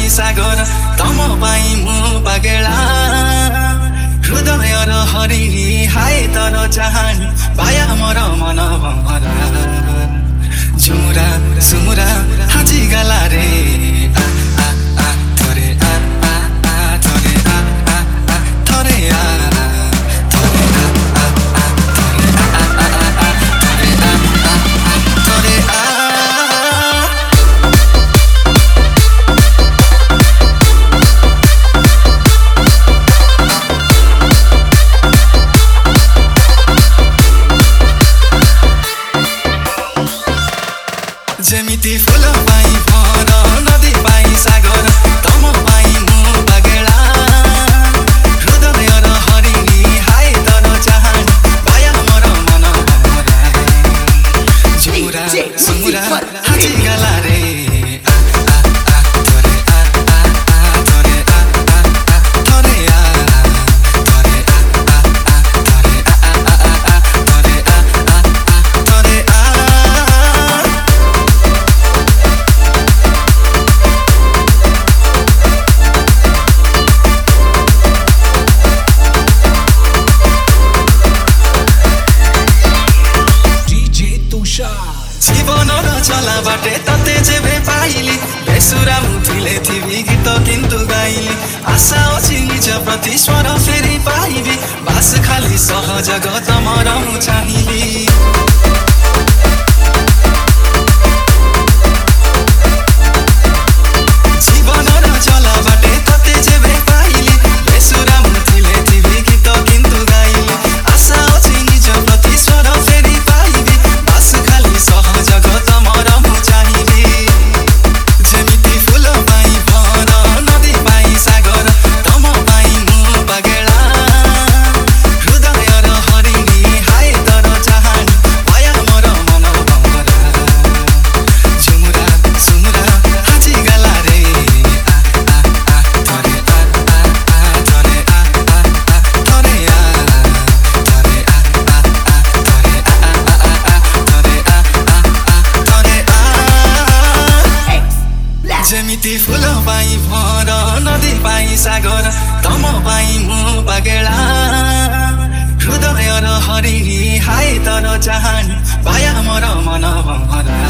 सागर तम पाई मु पागेला हृदय र हरि हाय तर चाहनी पाया मोर मन भमरा झुमुरा सुमुरा हाजी गला रे आ आ आ थोरे आ आ आ थोरे आ आ आ थोरे आ थोरे आ आ आ थोरे आ आ आ थोरे आ आ आ थोरे आ जेमिति फुल पाई भर नदी पाई सागर तम पाई मु पागेला हृदय र हरि हाय तर चाहनी पाया मोर मन भमरा झुमुरा सुमुरा हाजी गला रे आ आ आ थोरे आ आ आ थोरे आ आ आ थोरे आ थोरे आ आ आ थोरे आ आ आ थोरे आ आ आ थोरे आ जीवन र चला बाटे तते जेबे पाइली बेसुरा मुठिले थिबी गीत किन्तु गाइली आशा अछि निज प्रति स्वर फेरि पाइबी बास खाली सहज गत मरम चाहिली जीवन र चला बाटे तते जेबे पाइली बेसुरा मुठिले थिबी गीत किन्तु गाइली आशा अछि निज प्रति स्वर फेरि पाइबी बास खाली सहज गत मरम चाहिली जेमिति फुल पाई भर नदी पाई सागर तम पाई मु पागेला हृदय र हरि हाय तर चाहनी पाया मोर मन भमरा झुमुरा सुमुरा हाजी गला रे आ आ आ थोरे आ आ आ थोरे आ आ आ थोरे आ थोरे आ आ आ थोरे आ आ आ थोरे आ आ आ थोरे आ जेमिति फुल पाई भर नदी पाई सागर तम पाई मु पागेला हृदय र हरि हाय तर चाहनी पाया मोर मन भमरा